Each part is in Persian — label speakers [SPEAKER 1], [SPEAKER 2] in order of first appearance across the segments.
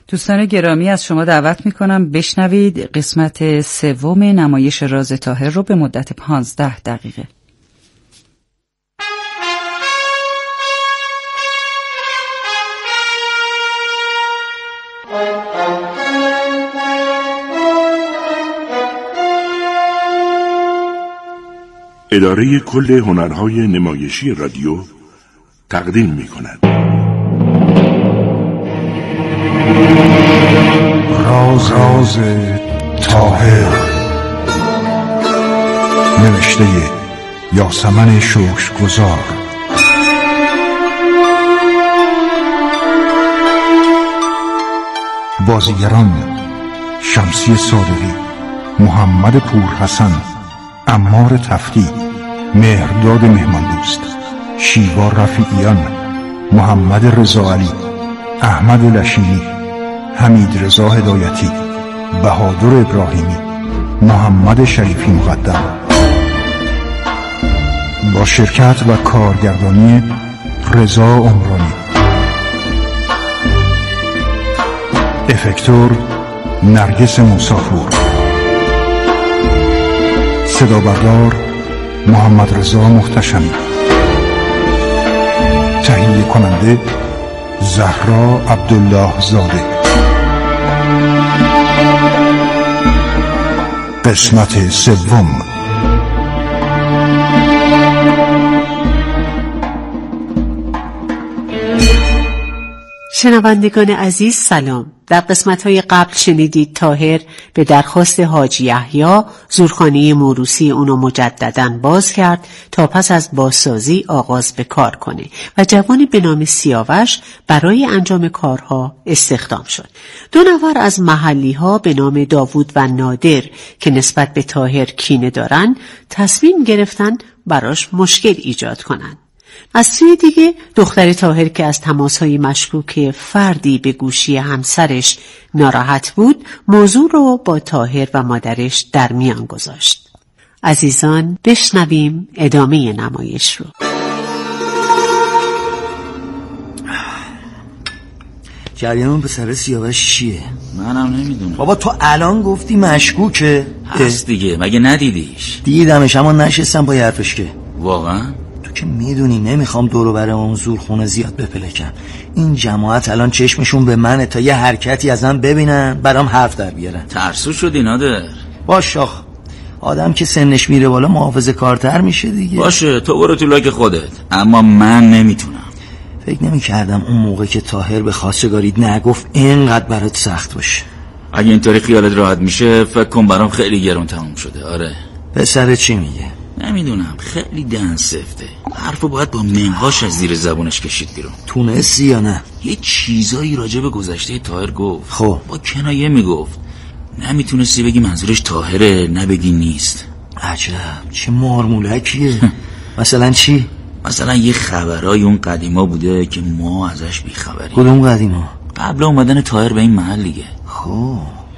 [SPEAKER 1] دوستان گرامی، از شما دعوت میکنم بشنوید قسمت سوم نمایش راز طاهر رو به مدت 15 دقیقه.
[SPEAKER 2] اداره کل هنرهای نمایشی رادیو تقدیم می‌کند.
[SPEAKER 3] راز طاهر، نوشته یاسمن شکرگزار، بازیگران شمسی صادقی، محمد پورحسن، عمار تفتی، مهرداد مهماندوست، شیوا رفیعیان، محمد رضاعلی، احمد لشینی، حمید رضا هدایتی، بهادر ابراهیمی، محمد شریفی مقدم، با شرکت و کارگردانی رضا عمرانی. افکتور نرگس مسافور، صدا بردار محمد رضا محتشمی، تهیه کننده زهرا عبدالله زاده. قسمت سوم.
[SPEAKER 4] شنوندگان عزیز سلام. در قسمت‌های قبل شنیدید طاهر به درخواست حاجی یحیی زورخانه موروثی اونو مجدداً باز کرد تا پس از بازسازی آغاز به کار کنه و جوانی به نام سیاوش برای انجام کارها استخدام شد. 2 نفر از محلی‌ها به نام داوود و نادر که نسبت به طاهر کینه دارن تصمیم گرفتن براش مشکل ایجاد کنن. از سوی دیگه دختر طاهر که از تماس‌های مشکوک فردی به گوشی همسرش ناراحت بود، موضوع رو با طاهر و مادرش در میان گذاشت. عزیزان بشنویم ادامه نمایش رو.
[SPEAKER 5] جریان پسر سیاوش چیه؟
[SPEAKER 6] منم نمیدونم.
[SPEAKER 5] بابا تو الان گفتی مشکوکه.
[SPEAKER 6] هست دیگه، مگه ندیدیش؟
[SPEAKER 5] دیدمش اما نشستم با حرفش. که
[SPEAKER 6] واقعا؟
[SPEAKER 5] تو که میدونی نمیخوام دور و بر اون زورخونه زیاد بپلکم. این جماعت الان چشمشون به منه تا یه حرکتی ازم ببینن برام حرف در بیارن.
[SPEAKER 6] ترسو شدی نادر؟
[SPEAKER 5] باش آخ، آدم که سنش میره بالا محافظه کارتر میشه دیگه.
[SPEAKER 6] باشه تو برو تو لاک خودت، اما من نمیتونم.
[SPEAKER 5] فکر نمیکردم اون موقع که طاهر به خواستگاریت نگفت اینقدر برات سخت باشه.
[SPEAKER 6] اگه اینطوری خیالت راحت میشه فکر کن برام خیلی گرون تموم شده. آره.
[SPEAKER 5] پسر چی میگه؟
[SPEAKER 6] نمیدونم، خیلی دهن سفته. حرفو باید با منقاش از زیر زبونش کشید بیرون.
[SPEAKER 5] تونستی یا نه؟
[SPEAKER 6] یه چیزایی راجع به گذشته طاهر گفت.
[SPEAKER 5] خب
[SPEAKER 6] با کنایه میگفت. نمیتونستی بگی منظورش طاهره، نبگی نیست.
[SPEAKER 5] عجب، چه مارمولکیه. مثلا چی؟
[SPEAKER 6] مثلا یه خبرای اون قدیما بوده که ما ازش بیخبریم.
[SPEAKER 5] کدوم قدیما؟
[SPEAKER 6] قبل اومدن طاهر به این محل دیگه.
[SPEAKER 5] خب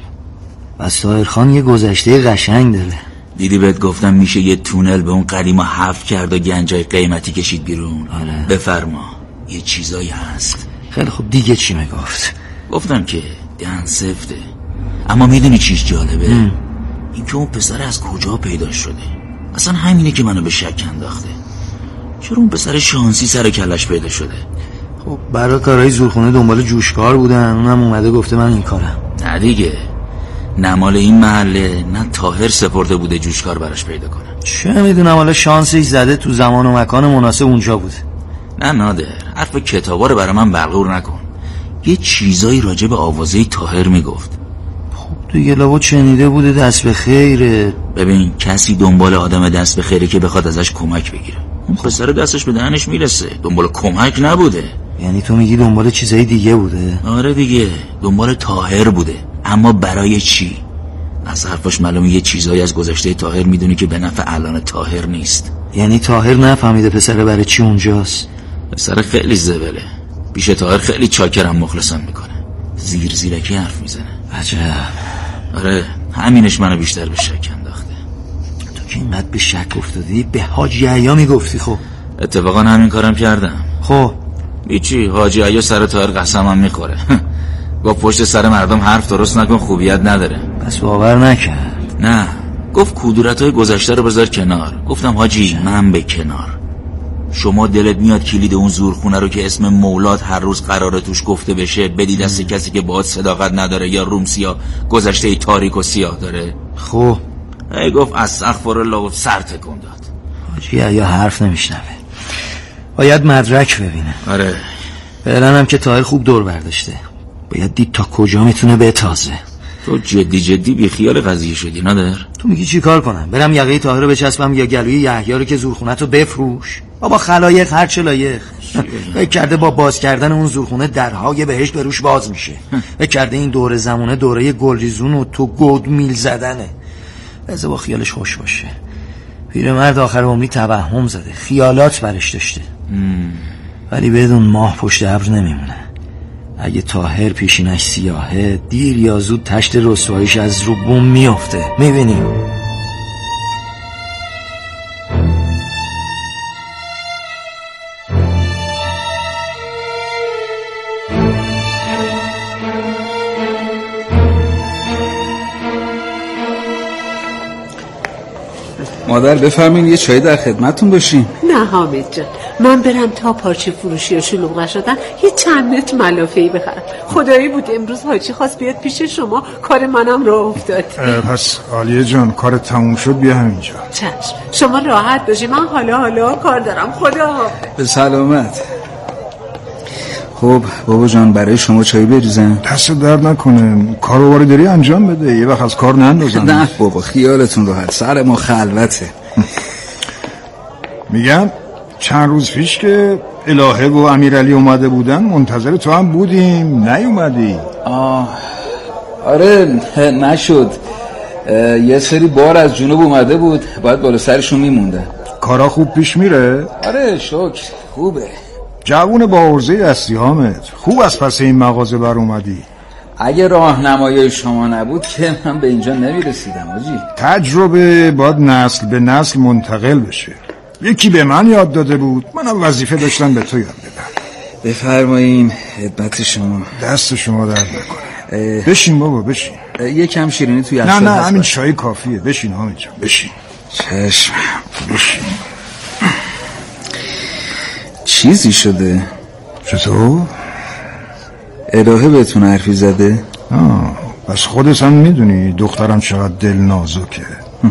[SPEAKER 5] بس طاهر خان یه گذشته قشنگ داره.
[SPEAKER 6] دیدی بهت گفتم میشه یه تونل به اون قدیما حفر کرد و گنجای قیمتی کشید بیرون.
[SPEAKER 5] آره.
[SPEAKER 6] بفرما، یه چیزایی هست.
[SPEAKER 5] خیلی خب دیگه چی میگفت؟
[SPEAKER 6] گفتم که دهن سفته، اما میدونی چیش جالبه؟ این که اون پسر از کجا پیدا شده. اصلا همینه که منو به شک انداخته. چرا اون پسر شانسی سر کلش پیدا شده؟
[SPEAKER 5] خب برای کارهای زورخونه دنبال جوشکار بودن، اونم اومده گفته من این کارم.
[SPEAKER 6] نه دیگه، نمال این محله نه طاهر سپرده بوده جوشکار براش پیدا کنه.
[SPEAKER 5] چه میدونم، حالا شانسش زده تو زمان و مکان مناسب اونجا بود.
[SPEAKER 6] نه نادر، حرف کتابا رو برای من بغور نکن. یه چیزایی راجع به آوازه طاهر میگفت.
[SPEAKER 5] خب دیگه لابد شنیده بوده دست به خیره.
[SPEAKER 6] ببین کسی دنبال آدم دست به خیره که بخواد ازش کمک بگیره. اون پسر دستش به دهنش میرسه، دنبال کمک نبوده.
[SPEAKER 5] یعنی تو میگی دنبال چیزای دیگه بوده؟
[SPEAKER 6] آره دیگه، دنبال طاهر بوده. اما برای چی؟ از حرفش معلومه یه چیزایی از گذشته طاهر میدونی که به نفع الان طاهر نیست.
[SPEAKER 5] یعنی طاهر نفهمیده پسر برای چی اونجاست؟
[SPEAKER 6] پسر خیلی زبله. پیش طاهر خیلی چاکرم مخلصم میکنه. زیرکی حرف میزنه.
[SPEAKER 5] عجب.
[SPEAKER 6] آره، همینش منو بیشتر به شک انداخته.
[SPEAKER 5] تو که اینقدر به شک افتادی به حاجی عیا میگفتی. خب
[SPEAKER 6] اتفاقا همین کارم کردم.
[SPEAKER 5] خب
[SPEAKER 6] هیچی، حاجی عیا سر طاهر قسمم میخوره. گفت پشت سر مردم حرف درست نکن، خوبیت نداره.
[SPEAKER 5] پس باور نکرد؟
[SPEAKER 6] نه، گفت کدورت‌های گذشته رو بذار کنار. گفتم حاجی من به کنار. شما دلت میاد کلید اون زورخونه رو که اسم مولاد هر روز قراره توش گفته بشه بدی دست کسی که باهات صداقت نداره یا رومسیا گذشته تاریک و سیاه داره؟
[SPEAKER 5] خب
[SPEAKER 6] ای گفت استغفرالله و سر تکون داد.
[SPEAKER 5] حاجی یا حرف نمیشنوه، باید مدرک ببینه.
[SPEAKER 6] آره
[SPEAKER 5] فعلا هم که طاهر خوب دور برداشته، باید دید تا کجا میتونه بتازه.
[SPEAKER 6] تو جدی بی خیال قضیه شدی ندار؟
[SPEAKER 5] تو میگی چی کار کنم؟ برم یقه طاهر رو بچسبم یا گلوی یحیی رو که زورخونه‌تو بفروش؟ بابا خلایق هر چه لایق. فکر کرده با باز کردن اون زورخونه درهای بهشت به روش باز میشه. فکر کرده این دوره زمونه دوره گلریزون و تو گود میل زدنه. بذار با خیالش خوش باشه. پیرمرد آخر عمری توهم زده، خیالات برش داشته. ولی بدون ماه پشت ابر نمیمونه. اگه طاهر پیشینش سیاهه، دیر یا زود تشت رسواییش از رو بوم میافته. میبینیم.
[SPEAKER 7] مادر بفرمین یه چای در خدمتتون باشیم.
[SPEAKER 4] نه حامد جان، من برم تا پارچه فروشی و شلوغ شدن یه چند متر ملافه‌ای بخرم. خدایی بود امروز حاجی خواست بیاد پیش شما، کار منم راه افتاد.
[SPEAKER 3] پس عالیه جان، کار تموم شد بیا همینجا.
[SPEAKER 4] چشم، شما راحت باشی، من حالا کار دارم. خدا
[SPEAKER 7] به سلامت. خب بابا جان برای شما چای بریزم؟
[SPEAKER 3] دست درد نکنه، کارو داری انجام بده، یه وقت از کار نندازم.
[SPEAKER 7] نه بابا خیالتون راحت، سر ما خلوته.
[SPEAKER 3] میگم چند روز پیش که الهه و امیرعلی اومده بودن منتظر تو هم بودیم، نیومدی.
[SPEAKER 7] آره نشد، یه سری بار از جنوب اومده بود، باید بالا سرشون میمونده.
[SPEAKER 3] کارا خوب پیش میره؟
[SPEAKER 7] آره شکر خوبه.
[SPEAKER 3] جوون با عرضه دستی حامد، خوب از پس این مغازه بر اومدی.
[SPEAKER 7] اگه راهنمایی شما نبود که من به اینجا نمیرسیدم حاجی.
[SPEAKER 3] تجربه باید نسل به نسل منتقل بشه. یکی به من یاد داده بود، منم وظیفه داشتم به تو یاد بدم.
[SPEAKER 7] بفرمایین، خدمت شما.
[SPEAKER 3] دست شما درد نکنه. بشین بابا بشین.
[SPEAKER 7] یه کم شیرینی توی
[SPEAKER 3] نه همین چای کافیه. بشین حامد جان بشین.
[SPEAKER 7] چشم.
[SPEAKER 3] بشین.
[SPEAKER 7] چیزی شده؟
[SPEAKER 3] چطور؟
[SPEAKER 7] الهه بهتون حرفی زده؟
[SPEAKER 3] پس خودت هم میدونی دخترم چقدر دل نازکه.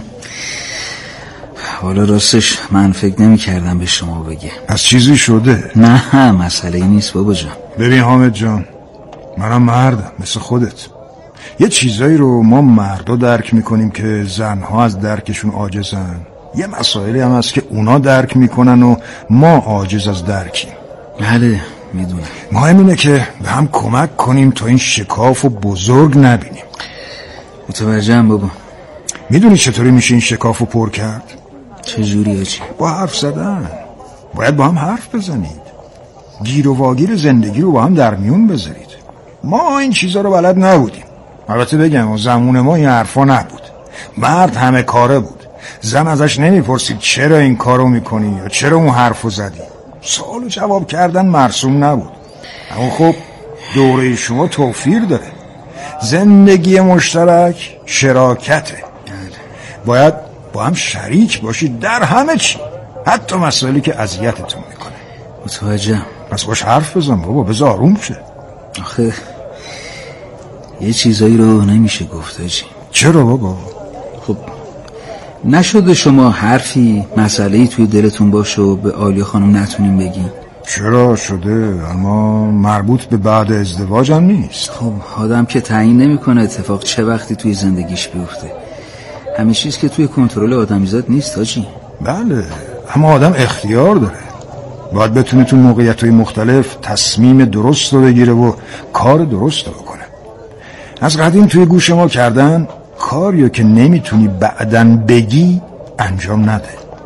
[SPEAKER 7] حالا راستش من فکر نمی کردم به شما بگه.
[SPEAKER 3] پس چیزی شده؟
[SPEAKER 7] نه مسئله ای نیست بابا جان.
[SPEAKER 3] ببین حامد جان، منم مردم مثل خودت. یه چیزایی رو ما مردا درک میکنیم که زنها از درکشون عاجزن. یه مسائلی هم هست که اونا درک میکنن و ما عاجز از درکیم.
[SPEAKER 7] بله میدونم.
[SPEAKER 3] مهم اینه که به هم کمک کنیم تا این شکاف رو بزرگ نبینیم.
[SPEAKER 7] متوجهم بابا.
[SPEAKER 3] میدونی چطوری میشه این شکاف رو پر کرد؟
[SPEAKER 7] چجوریه چی؟
[SPEAKER 3] با حرف زدن. باید با هم حرف بزنید، گیر و واگیر زندگی رو با هم در میون بذارید. ما این چیزا رو بلد نبودیم. البته بگم زمان ما این حرفا نبود. مرد همه کاره بود. زن ازش نمیپرسید چرا این کارو میکنی یا چرا اون حرفو زدی. سوال و جواب کردن مرسوم نبود. اما خب دوره شما توفیر داره. زندگی مشترک شراکته. باید با هم شریک باشید در همه چی، حتی مسائلی که اذیتتون میکنه.
[SPEAKER 7] متوجهم.
[SPEAKER 3] پس باش حرف بزن بابا، بذار آروم شه.
[SPEAKER 7] آخه یه چیزایی رو نمیشه گفت حاجی.
[SPEAKER 3] چرا بابا؟
[SPEAKER 7] خب نشده شما حرفی مسئله‌ای توی دلتون باشه و به عالیه خانم نتونیم بگین؟
[SPEAKER 3] چرا شده، اما مربوط به بعد ازدواج هم نیست.
[SPEAKER 7] خب آدم که تعیین نمیکنه اتفاق چه وقتی توی زندگیش بیفته. همه چیز که توی کنترل آدمیزاد نیست حاجی.
[SPEAKER 3] بله، اما آدم اختیار داره. باید بتونه تو موقعیت‌های مختلف تصمیم درست رو بگیره و کار درست رو بکنه. از قدیم توی گوش ما کردن کاریو که نمیتونی بعدن بگی انجام نده.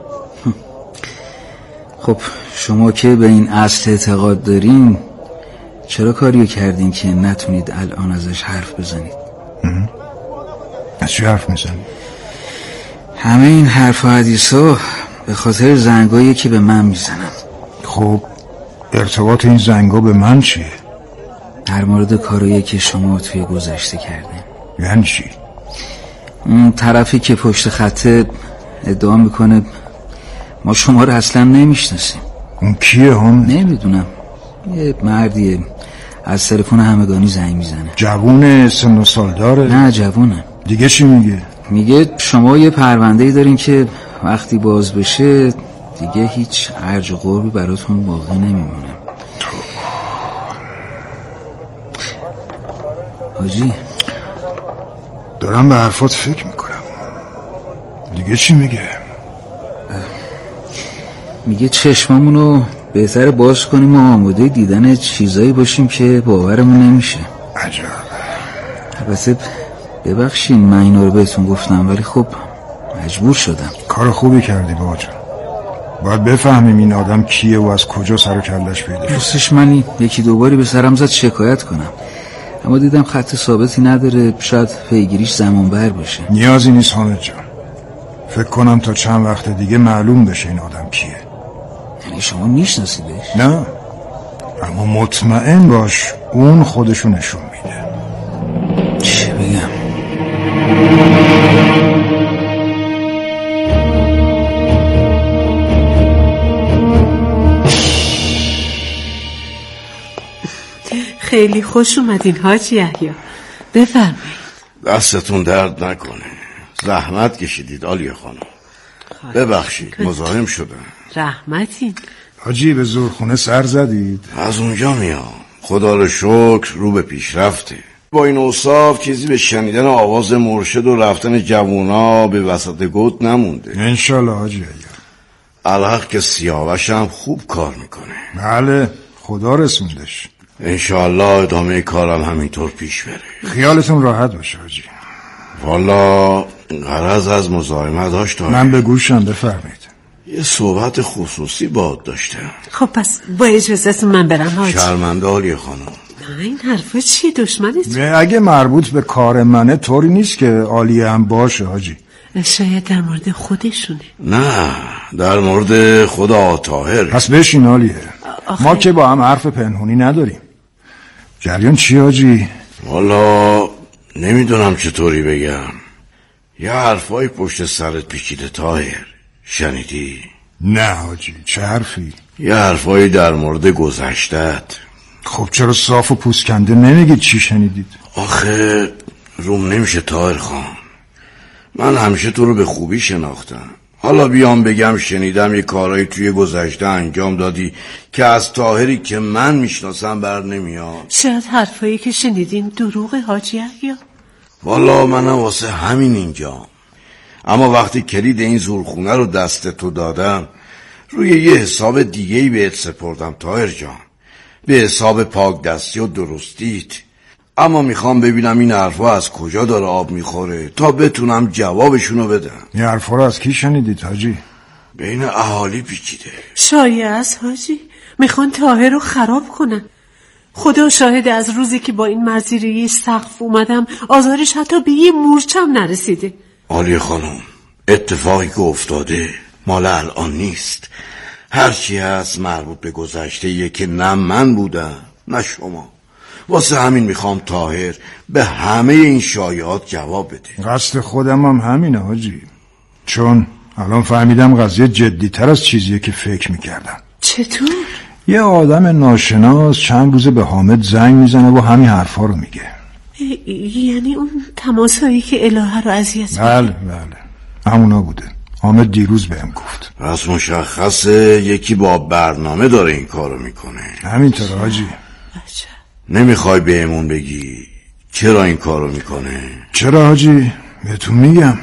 [SPEAKER 7] خب شما که به این اصل اعتقاد دارین، چرا کاریو کردین که نتونید الان ازش حرف بزنید؟
[SPEAKER 3] از چی حرف میزنی؟
[SPEAKER 7] همه این حرف و حدیثا به خاطر زنگایی که به من میزنن.
[SPEAKER 3] خب ارتباط این زنگا به من چیه؟
[SPEAKER 7] در مورد کارایی که شما توی گذشته کردین.
[SPEAKER 3] یعنی چی؟
[SPEAKER 7] اون طرفی که پشت خطه ادعا میکنه ما شما رو اصلا نمیشناسیم.
[SPEAKER 3] اون کیه هم؟
[SPEAKER 7] نمیدونم، یه مردیه از تلفن همگانی زنگ میزنه.
[SPEAKER 3] جوونه سن و سال داره؟
[SPEAKER 7] نه جوونه.
[SPEAKER 3] دیگه چی میگه؟
[SPEAKER 7] میگه شما یه پرونده‌ای دارین که وقتی باز بشه دیگه هیچ ارج و قربی براتون باقی نمیمونه. حاجی
[SPEAKER 3] دارم به حرفات فکر میکنم. دیگه چی میگه؟
[SPEAKER 7] میگه چشمامونو بهتره باز کنیم و آماده دیدن چیزایی باشیم که باورمون نمیشه.
[SPEAKER 3] عجب.
[SPEAKER 7] البته ببخشین من اینا رو بهتون گفتم، ولی خب مجبور شدم.
[SPEAKER 3] کار خوبی کردی بابا جان. باید بفهمیم این آدم کیه و از کجا سر و کلش پیدا شد.
[SPEAKER 7] راستش من یکی دوباری به سرم زد شکایت کنم، اما دیدم خط ثابتی نداره، شاید پیگیریش زمان بر باشه.
[SPEAKER 3] نیازی نیست حامد جان. فکر کنم تا چند وقت دیگه معلوم بشه این آدم کیه.
[SPEAKER 7] یعنی شما میشناسیدش؟
[SPEAKER 3] نه، اما مطمئن باش اون خودشو نشون میده.
[SPEAKER 7] چه بگم؟
[SPEAKER 4] خیلی خوش اومدین حاجی یحیی. بفرمایید.
[SPEAKER 8] دستتون درد نکنه. زحمت کشیدید عالیه خانم. ببخشید مزاحم شدم.
[SPEAKER 4] رحمتین.
[SPEAKER 3] حاجی به زورخونه سر زدید؟
[SPEAKER 8] از اونجا میام. خدا رو شکر رو به پیشرفته. با این اوصاف چیزی به شنیدن آواز مرشد و رفتن جوونا به وسط گوت نمونده.
[SPEAKER 3] انشالله حاجی یحیی.
[SPEAKER 8] الحق که سیاوش هم خوب کار میکنه.
[SPEAKER 3] بله خدا رسوندش.
[SPEAKER 8] انشالله ادامه کارم همینطور پیش بره.
[SPEAKER 3] خیالتون راحت باشه حاجی.
[SPEAKER 8] والا غرض از مزاحمت داشت.
[SPEAKER 3] من به گوشم بفرمایید.
[SPEAKER 8] یه صحبت خصوصی باهات داشتم.
[SPEAKER 4] خب پس با اجازهتون من برم حاجی.
[SPEAKER 8] شرمنده عالیه خانم.
[SPEAKER 4] نه این حرفا چیه؟ دشمنت؟
[SPEAKER 3] اگه مربوط به کار منه طوری نیست که عالیه هم باشه حاجی.
[SPEAKER 4] شاید در مورد خودشونه.
[SPEAKER 8] نه در مورد خدا طاهر.
[SPEAKER 3] پس بشین عالیه. ما که با هم حرف پنهونی نداریم. جریان چی حاجی؟
[SPEAKER 8] والا نمیدونم چطوری بگم. یه حرفای پشت سرت پیچیده طاهر. شنیدی؟
[SPEAKER 3] نه حاجی چه حرفی؟
[SPEAKER 8] یه حرفایی در مورد گذشتت.
[SPEAKER 3] خب چرا صاف و پوسکنده نمیگید چی شنیدید؟
[SPEAKER 8] آخه روم نمیشه طاهر خان. من همیشه تو رو به خوبی شناختم. حالا بیام بگم شنیدم یه کارایی توی گذشته انجام دادی که از طاهری که من میشناسم بر نمیاد.
[SPEAKER 4] شاید حرفایی که شنیدین دروغ حاجی یحیی.
[SPEAKER 8] والا منم واسه همین اینجام. اما وقتی کلید این زورخونه رو دست تو دادم روی یه حساب دیگه‌ای بهت سپردم طاهر جان. به حساب پاک دستی و درستیت. اما میخوام ببینم این حرفا از کجا داره آب میخوره تا بتونم جوابشونو بدم.
[SPEAKER 3] این حرفا رو از کی شنیدید حاجی؟
[SPEAKER 8] بین اهالی پیچیده.
[SPEAKER 4] شایعه است حاجی. میخوان طاهر رو خراب کنن. خدا شاهد از روزی که با این مرزیری سقف اومدم آزارش حتی به یه مورچم نرسیده.
[SPEAKER 8] عالی خانم اتفاقی که افتاده مال الان نیست. هرچی هست مربوط به گذشته که نه من بودم نه شما. واسه همین میخوام طاهر به همه این شایعات جواب بده.
[SPEAKER 3] قصد خودم هم همینه حاجی. چون الان فهمیدم قضیه جدی‌تر از چیزیه که فکر میکردم.
[SPEAKER 4] چطور؟
[SPEAKER 3] یه آدم ناشناس چند روزه به حامد زنگ میزنه و همین حرفا رو میگه.
[SPEAKER 4] یعنی اون تماسایی که الهه رو اذیت؟
[SPEAKER 3] بله همونا بوده. حامد دیروز بهم گفت.
[SPEAKER 8] پس مشخصه یکی با برنامه داره این کارو میکنه.
[SPEAKER 3] همینطور حاجی.
[SPEAKER 8] نمیخوای بهمون بگی چرا این کارو میکنه؟
[SPEAKER 3] چرا حاجی؟ بهتون میگم.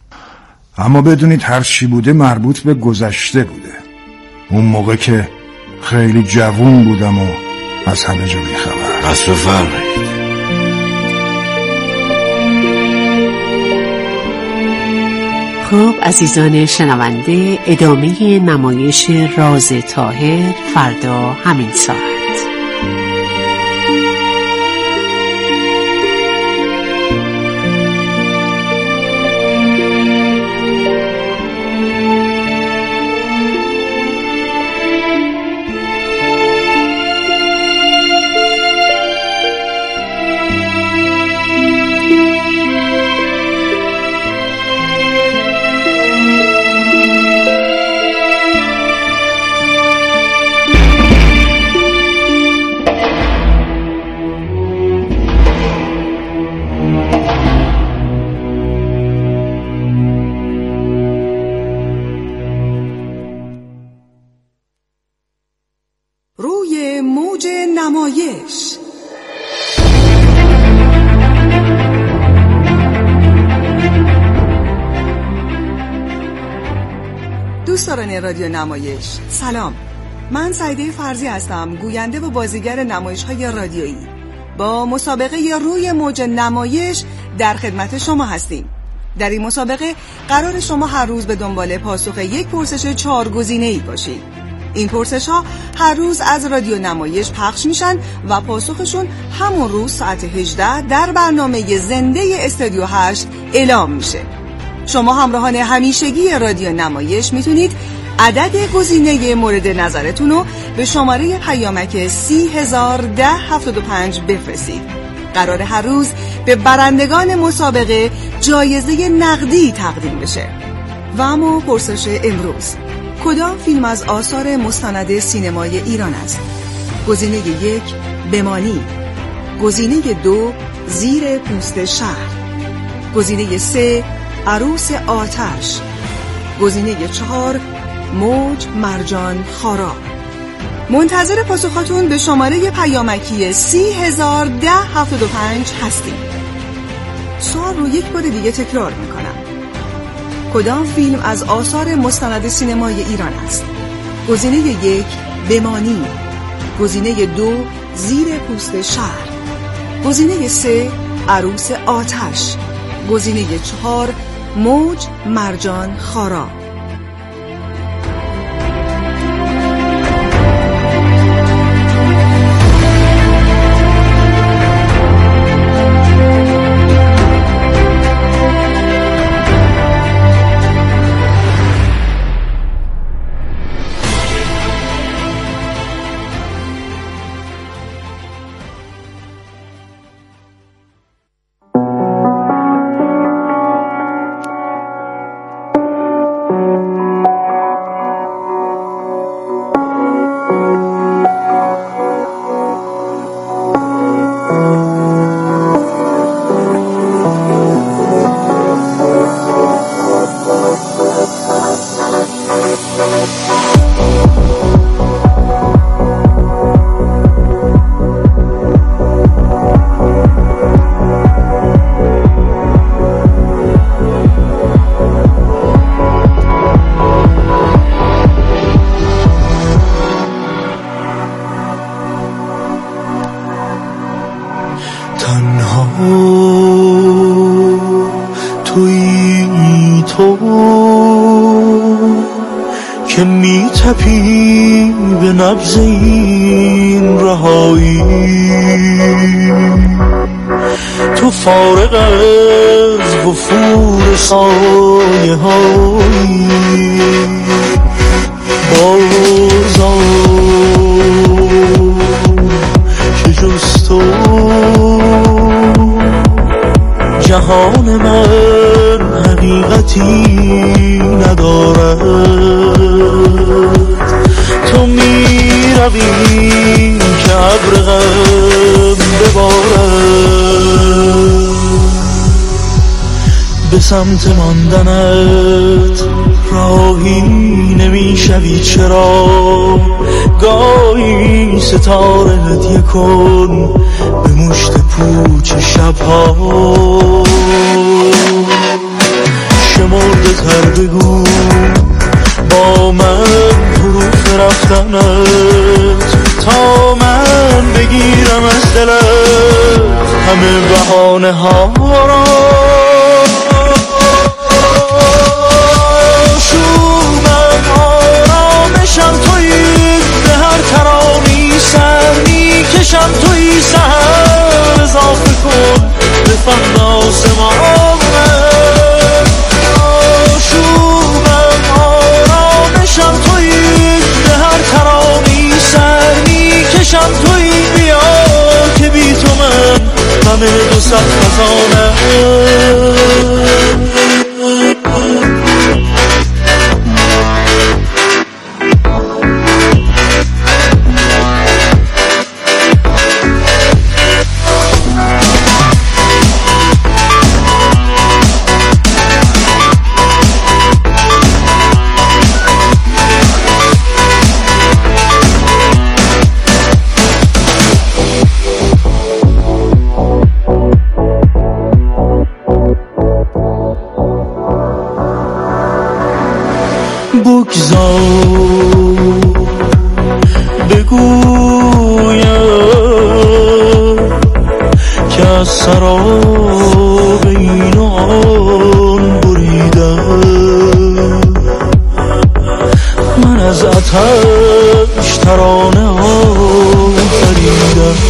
[SPEAKER 3] اما بدونید هر چی بوده مربوط به گذشته بوده. اون موقع که خیلی جوون بودم و از همه جا بیخبر.
[SPEAKER 8] پس بفرمایید.
[SPEAKER 4] خب عزیزان شنونده، ادامه نمایش راز طاهر فردا همین ساعت.
[SPEAKER 9] روی موج نمایش. دوستان رادیو نمایش، سلام. من سعیده فرزی هستم، گوینده و بازیگر نمایش‌های رادیویی. با مسابقه روی موج نمایش در خدمت شما هستیم. در این مسابقه قرار شما هر روز به دنبال پاسخ یک پرسش 4 گزینه‌ای باشید. این پرسش‌ها هر روز از رادیو نمایش پخش میشن و پاسخشون همون روز ساعت 18 در برنامه زنده استودیو 8 اعلام میشه. شما همراهان همیشگی رادیو نمایش میتونید عدد گزینه مورد نظرتون رو به شماره پیامک 301075 بفرستید. قرار هر روز به برندگان مسابقه جایزه نقدی تقدیم بشه. و اما پرسش امروز: کدام فیلم از آثار مستند سینمای ایران است؟ گزینه 1 بمانی، گزینه 2 زیر پوست شهر، گزینه 3 عروس آتش، گزینه 4 موج مرجان خارا. منتظر پاسخاتون به شماره پیامکی 301075 هستیم. سوال رو یک بار دیگه تکرار میکنم. کدام فیلم از آثار مستند سینمای ایران است؟ گزینه 1 بمانی، گزینه 2 زیر پوست شهر، گزینه 3 عروس آتش، گزینه 4 موج مرجان خارا.
[SPEAKER 10] که می تپی به نبض این رهایی، تو فارغ از وفور سایه هایی، بازا که جز تو جهان من حقیقتی ندارد. تو می روی که ابر غم ببارد، به سمت ماندنت راهی نمی شوی. چرا گاهی ستاره هدیه کن به مشت پوچ شبها، شمرده تر بگو با من حروف رفتنت، تا من بگیرم از دلت همه بهانه ها را. شومن آرامشم تویی، به هر ترانی سر میکشم تویی. سهر اضافه کن به فهم آسمانه. شومن آرامشم تویی، به هر ترانی سر میکشم تویی. بیا که بی تو من همه دو صد خزانه. بگویم که از سراب این و آن بریدم. من از آتش ترانه آفریدم.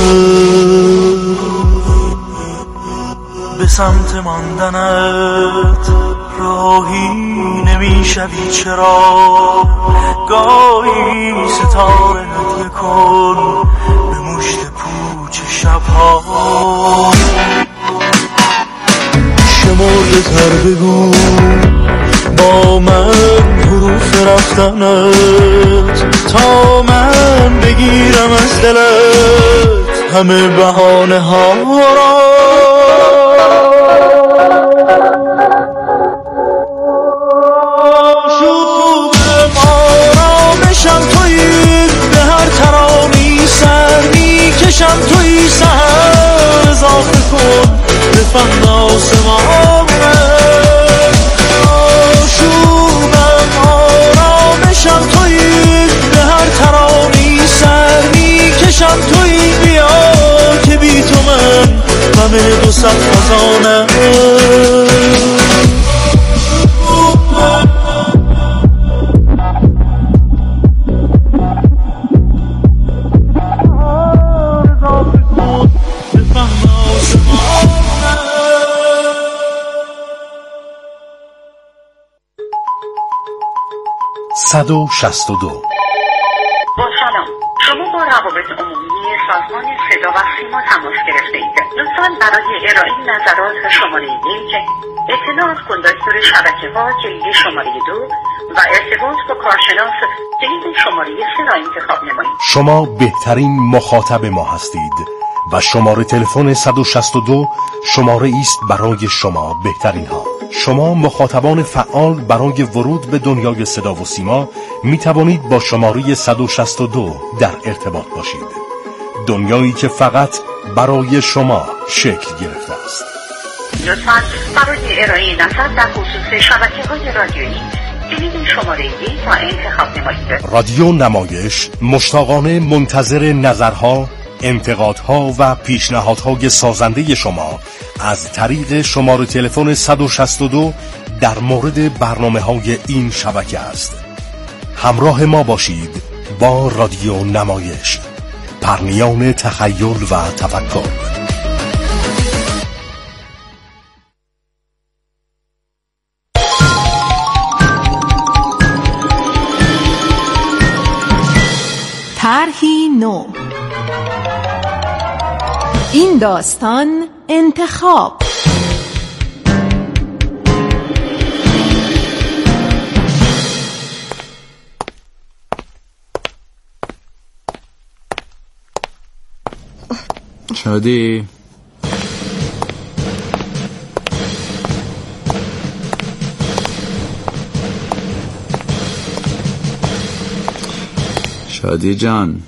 [SPEAKER 10] به سمت ماندنت راهی نمیشوی چرا؟ گاهی ستاره هدیه کن به مشت پوچ شبها. شمرده تر بگو با من حروف رفتنت تا من بگیرم از دلت همه بهانه ها را. کشم توی سهر اضافه کن به فهم آسمانه. آشوبم آرامشم توی به هر ترانی سر میکشم توی بیا که بی تو من همه دو صد خزانه.
[SPEAKER 11] با سلام، شما با روابط عمومی سازمان صدا و سیما تماس گرفته اید. لطفاً برای ارائه نظرات شماره 1 اطلاعات کندکتور شبکه‌ها کلید شماره 2 و ارتباط با کارشناس کلید شماره 3 را انتخاب نمایید.
[SPEAKER 12] شما بهترین مخاطب ما هستید و شماره تلفن 162 شماره است برای شما بهترین ها. شما مخاطبان فعال برای ورود به دنیای صدا و سیما می توانید با شماره 162 در ارتباط باشید. دنیایی که فقط برای شما شکل گرفته است.
[SPEAKER 11] لطفاً برای ارائه نظر در خصوص شبکه‌های رادیویی کلید شماره 1 را انتخاب نمایید.
[SPEAKER 12] رادیو نمایش مشتاقانه منتظر نظرها، انتقادها و پیشنهادهای سازنده شما از طریق شماره تلفن 162 در مورد برنامه‌های این شبکه است. همراه ما باشید با رادیو نمایش، پرنیان تخیل و تفکر.
[SPEAKER 13] طرحی نو. این داستان انتخاب.
[SPEAKER 7] شادی شادی جان،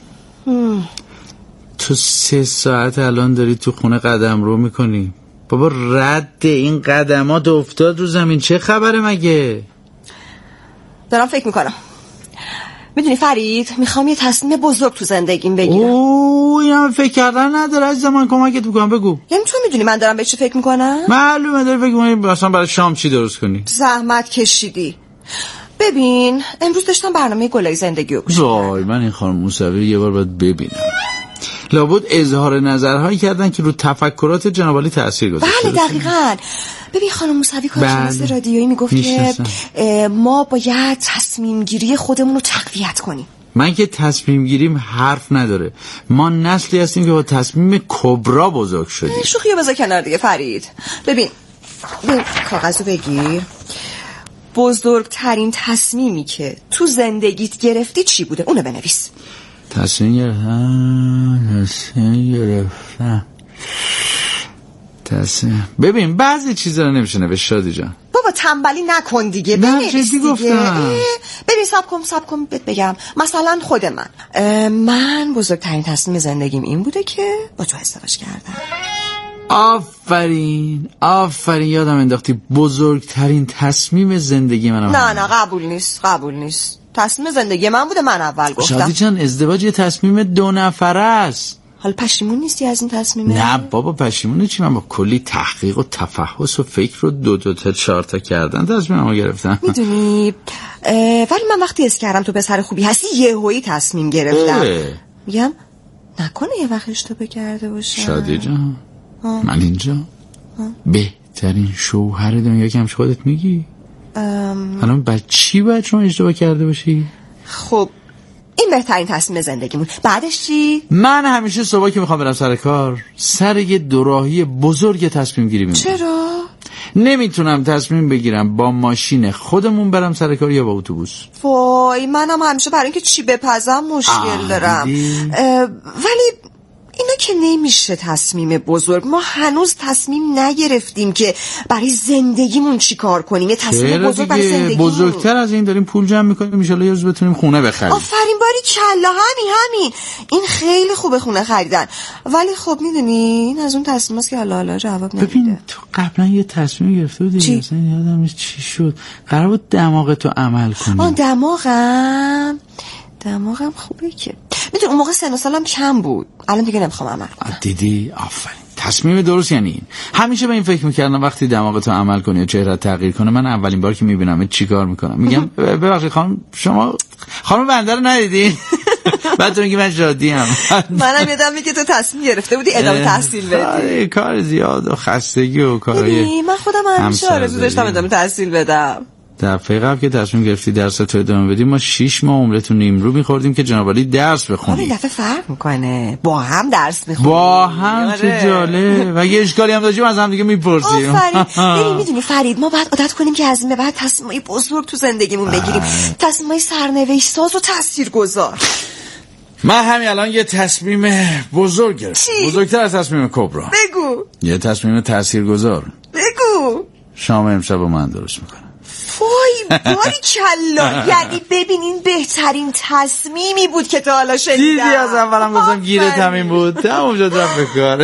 [SPEAKER 7] تو 3 ساعت الان داری تو خونه قدم رو میکنی. بابا رد این قدمات افتاد رو زمین، چه خبره مگه؟
[SPEAKER 9] دارم فکر میکنم. میدونی فرید، میخوام یه تصمیم بزرگ تو زندگیم بگیرم.
[SPEAKER 7] این همه فکر کردن نداره از زمان. کمکت میکنم، بگو.
[SPEAKER 9] یعنی تو میدونی من دارم به چی فکر میکنم؟
[SPEAKER 7] معلومه داری فکر میکنی مثلا برای شام چی درست کنی.
[SPEAKER 9] زحمت کشیدی. ببین امروز داشتم برنامه گلای زندگی رو گوش
[SPEAKER 7] وای من این خانم موسوی یه بار باید ببینم. لابد اظهار نظرهایی کردن که رو تفکرات جناب عالی تأثیر گذاشته.
[SPEAKER 9] بله دقیقاً. ببین خانم موسوی کارشناس رادیویی میگفت که ما باید تصمیم گیری خودمون رو تقویت کنیم.
[SPEAKER 7] من که تصمیم گیریم حرف نداره. ما نسلی هستیم که با تصمیم کبرا بزرگ شدیم.
[SPEAKER 9] شوخیو بذار کنار دیگه فرید. ببین کاغذو بگیر. بزرگترین تصمیمی که تو زندگیت گرفتی چی بوده؟ اونو بنویس.
[SPEAKER 7] تصمیم گرفتم. ببین بعضی چیزا رو نمیشه نوشت شادی جان.
[SPEAKER 9] بابا تنبلی نکن دیگه.
[SPEAKER 7] بنویس دیگه.
[SPEAKER 9] ببین سب کن بهت بگم. مثلا خود من بزرگترین تصمیم زندگیم این بوده که با تو ازدواج کردم.
[SPEAKER 7] آفرین یادم انداختی. بزرگترین تصمیم زندگی منم.
[SPEAKER 9] نه قبول نیست.
[SPEAKER 14] تصمیم زندگی من بوده، من اول گفتم.
[SPEAKER 7] شادی جان ازدواج یه تصمیم 2 نفره است.
[SPEAKER 14] حالا پشیمون نیستی از این تصمیمه؟
[SPEAKER 7] نه بابا پشیمونه چی، من با کلی تحقیق و تفحص و فکر رو 2 تا 4 تا کردن تصمیممو گرفتم.
[SPEAKER 14] میدونی ولی من وقتی حس کردم تو پسر خوبی هستی یهویی تصمیم گرفتم. میگم نکنه یه وقت اشتباه کرده باشم.
[SPEAKER 7] شادی جان من اینجا بهترین شوهر دنیا که همش خودت میگی. الان چی باید شما اشتباه کرده باشی؟
[SPEAKER 14] خب این بهترین تصمیم زندگیمون. بعدش چی؟
[SPEAKER 7] من همیشه صبح که میخوام برم سر کار سر یه دوراهی بزرگ تصمیم گیری میکنم.
[SPEAKER 14] چرا؟
[SPEAKER 7] نمیتونم تصمیم بگیرم با ماشین خودمون برم سر کار یا با اتوبوس.
[SPEAKER 14] وای منم همیشه برای اینکه چی بپزم مشکل دارم. ولی اینا که نمیشه تصمیم بزرگ. ما هنوز تصمیم نگرفتیم که برای زندگیمون چی کار کنیم. یه تصمیم بزرگ برای زندگیمون.
[SPEAKER 7] بزرگتر از این داریم پول جمع میکنیم ان شاءالله یه روز بتونیم خونه بخریم.
[SPEAKER 14] آفرین باری کلا، همین این خیلی خوبه خونه خریدن. ولی خب میدونی این از اون تصمیماست که حالا جواب نمیده.
[SPEAKER 7] ببین تو قبلا یه تصمیم گرفته بودی مثلا یادم نیست چی شد، قرار بود دماغتو عمل کنی.
[SPEAKER 14] دماغم خوبه که میدونی اون موقع سن و سالم کم بود، الان دیگه نمیخوام عمل کنم.
[SPEAKER 7] دیدی آفرین تصمیم درست یعنی این. همیشه به این فکر میکردم وقتی دماغتو عمل کنی و چهرهت تغییر کنه من اولین بار که میبینم چیکار میکنم میگم ببخشید خانم شما خانم بنده رو ندیدین؟ بعد تو میگی من شادیم.
[SPEAKER 14] منم یادم که تو تصمیم گرفته بودی ادامه تحصیل بدی.
[SPEAKER 7] کار زیاد و خستگی و کارای
[SPEAKER 14] من خودم همیشه آرزو داشتم ادامه تحصیل بدم.
[SPEAKER 7] دفعه قبل که تصمیم گرفتی درس تو ادامه بدی ما 6 ماه عمرتون نیمرو می‌خوردیم که جناب عالی درس بخونی.
[SPEAKER 14] این دفعه فرق میکنه، با هم درس می‌خونیم.
[SPEAKER 7] با هم چه جالب. و یه اشکالی هم داشتیم از هم دیگه می‌پرسیم.
[SPEAKER 14] آفرین. میدونی فرید ما باید عادت کنیم که از این به بعد تصمیمای بزرگ تو زندگیمون بگیریم، تصمیمای سرنوشت ساز و تاثیرگذار.
[SPEAKER 7] من همین الان یه تصمیم بزرگ گرفتم. بزرگتر از تصمیم کبرا.
[SPEAKER 14] بگو.
[SPEAKER 7] یه تصمیم تاثیرگذار.
[SPEAKER 14] بگو.
[SPEAKER 7] شام امشب با من درست میکنم.
[SPEAKER 14] وای باری کلا. یعنی ببین این بهترین تصمیمی بود که تا حالا شنیدم.
[SPEAKER 7] دیدی از اولم گفتم گیرت همین بود. تمام شد رفت به کاره.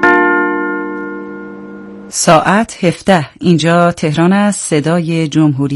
[SPEAKER 1] ساعت 17 اینجا تهران است. صدای جمهوری